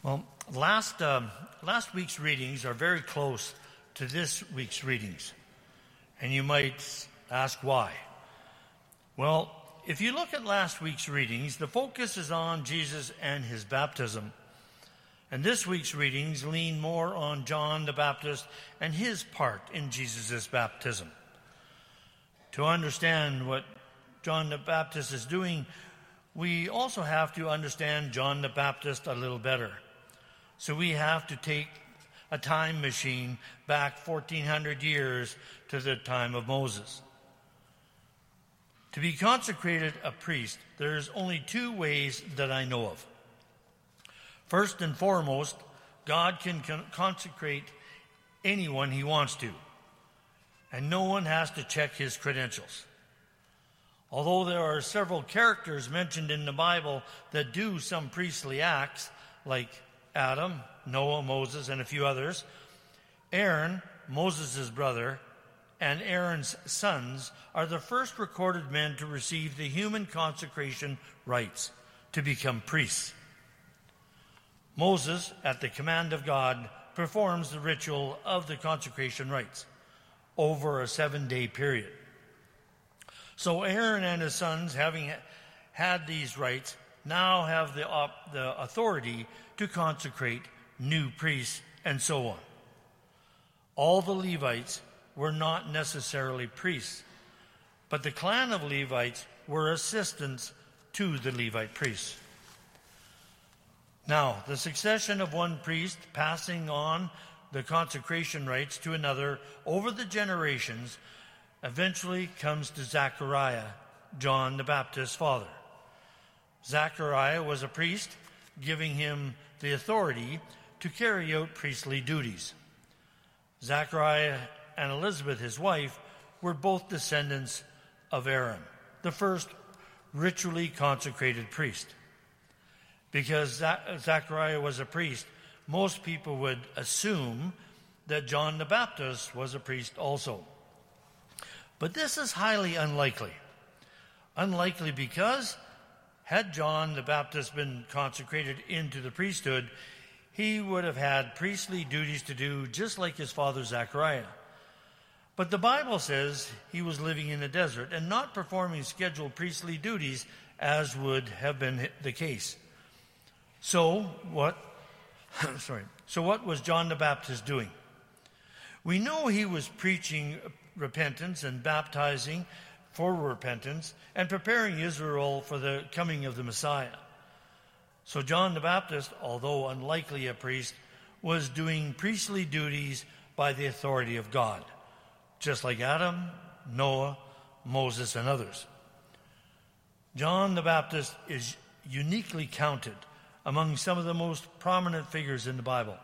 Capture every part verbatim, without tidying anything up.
Well, last, um, last week's readings are very close to this week's readings. And you might ask why. Well, if you look at last week's readings, the focus is on Jesus and his baptism. And this week's readings lean more on John the Baptist and his part in Jesus' baptism. To understand what John the Baptist is doing, we also have to understand John the Baptist a little better. So we have to take a time machine back fourteen hundred years to the time of Moses. To be consecrated a priest, there's only two ways that I know of. First and foremost, God can con- consecrate anyone he wants to, and no one has to check his credentials. Although there are several characters mentioned in the Bible that do some priestly acts, like Adam, Noah, Moses, and a few others, Aaron, Moses' brother, and Aaron's sons are the first recorded men to receive the human consecration rites to become priests. Moses, at the command of God, performs the ritual of the consecration rites over a seven-day period. So Aaron and his sons, having had these rites, now have the, op- the authority to consecrate new priests and so on. All the Levites were not necessarily priests, but the clan of Levites were assistants to the Levite priests. Now, the succession of one priest passing on the consecration rites to another over the generations eventually comes to Zechariah, John the Baptist's father. Zechariah was a priest, giving him the authority to carry out priestly duties. Zechariah and Elizabeth, his wife, were both descendants of Aaron, the first ritually consecrated priest. Because Zechariah was a priest, most people would assume that John the Baptist was a priest also. But this is highly unlikely. Unlikely because had John the Baptist been consecrated into the priesthood, he would have had priestly duties to do just like his father Zechariah. But the Bible says he was living in the desert and not performing scheduled priestly duties as would have been the case. So what, sorry, so what was John the Baptist doing? We know he was preaching repentance and baptizing for repentance and preparing Israel for the coming of the Messiah. So John the Baptist, although unlikely a priest, was doing priestly duties by the authority of God, just like Adam, Noah, Moses, and others. John the Baptist is uniquely counted among some of the most prominent figures in the Bible.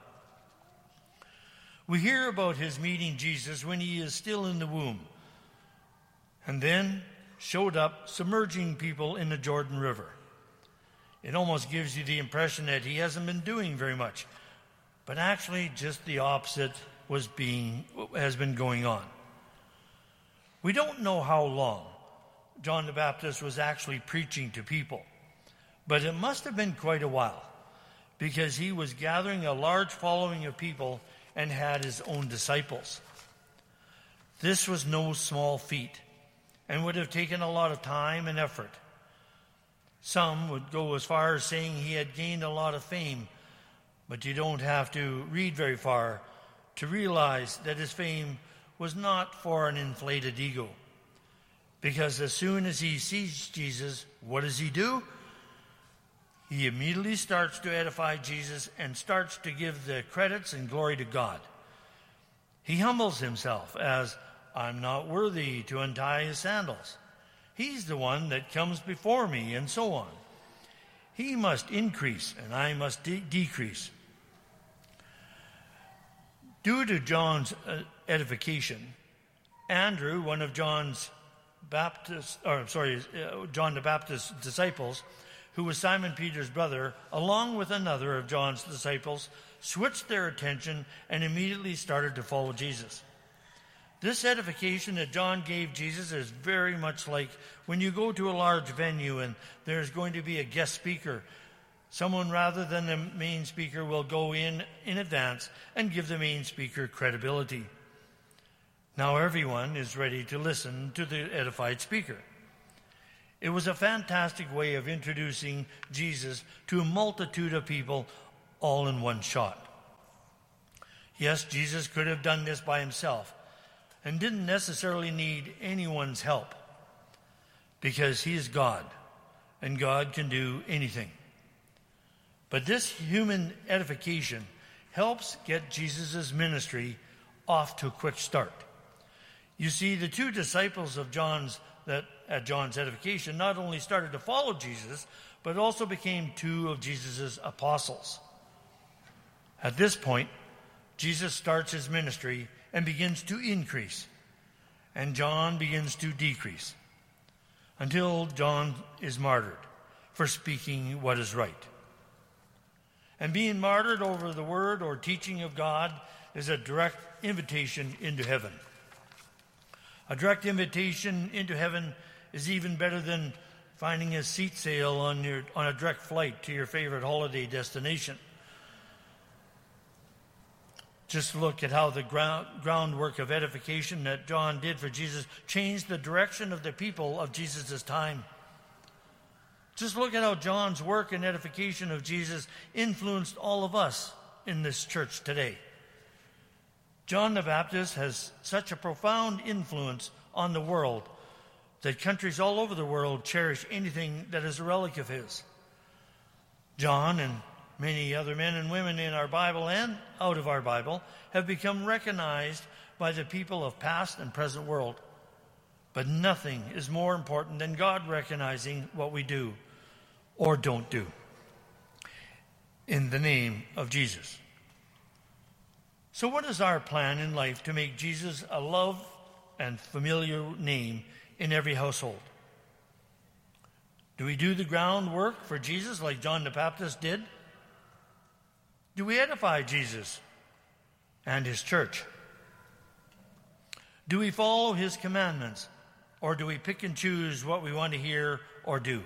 We hear about his meeting Jesus when he is still in the womb, and then showed up submerging people in the Jordan River. It almost gives you the impression that he hasn't been doing very much, but actually just the opposite was being has been going on. We don't know how long John the Baptist was actually preaching to people, but it must have been quite a while, because he was gathering a large following of people and had his own disciples. This was no small feat and would have taken a lot of time and effort. Some would go as far as saying he had gained a lot of fame, but you don't have to read very far to realize that his fame was not for an inflated ego. Because as soon as he sees Jesus, what does he do? He immediately starts to edify Jesus and starts to give the credits and glory to God. He humbles himself as, I'm not worthy to untie his sandals. He's the one that comes before me, and so on. He must increase, and I must de- decrease. Due to John's uh, edification, Andrew, one of John's Baptist, or sorry, uh, John the Baptist's disciples, who was Simon Peter's brother, along with another of John's disciples, switched their attention and immediately started to follow Jesus. This edification that John gave Jesus is very much like when you go to a large venue and there's going to be a guest speaker. Someone rather than the main speaker will go in in advance and give the main speaker credibility. Now everyone is ready to listen to the edified speaker. It was a fantastic way of introducing Jesus to a multitude of people all in one shot. Yes, Jesus could have done this by himself and didn't necessarily need anyone's help because he is God and God can do anything. But this human edification helps get Jesus' ministry off to a quick start. You see, the two disciples of John's that at John's edification not only started to follow Jesus, but also became two of Jesus' apostles. At this point, Jesus starts his ministry and begins to increase, and John begins to decrease, until John is martyred for speaking what is right. And being martyred over the word or teaching of God is a direct invitation into heaven. A direct invitation into heaven is even better than finding a seat sale on your on a direct flight to your favorite holiday destination. Just look at how the ground, groundwork of edification that John did for Jesus changed the direction of the people of Jesus' time. Just look at how John's work and edification of Jesus influenced all of us in this church today. John the Baptist has such a profound influence on the world that countries all over the world cherish anything that is a relic of his. John and many other men and women in our Bible and out of our Bible have become recognized by the people of past and present world. But nothing is more important than God recognizing what we do or don't do in the name of Jesus. So what is our plan in life to make Jesus a loved and familiar name in every household? Do we do the groundwork for Jesus like John the Baptist did? Do we edify Jesus and his church? Do we follow his commandments, or do we pick and choose what we want to hear or do?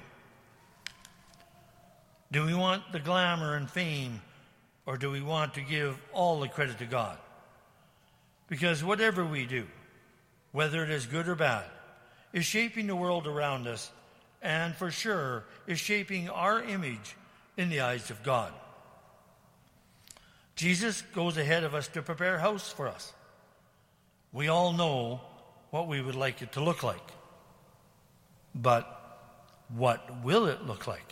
Do we want the glamour and fame, or do we want to give all the credit to God? Because whatever we do, whether it is good or bad, is shaping the world around us, and for sure is shaping our image in the eyes of God. Jesus goes ahead of us to prepare a house for us. We all know what we would like it to look like. But what will it look like?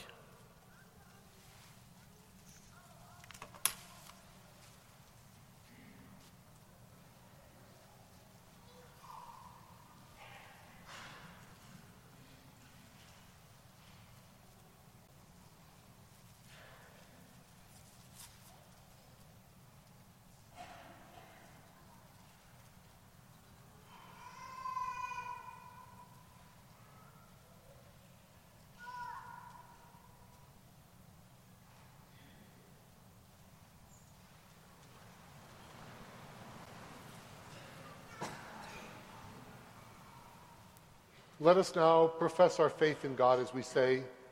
Let us now profess our faith in God as we say,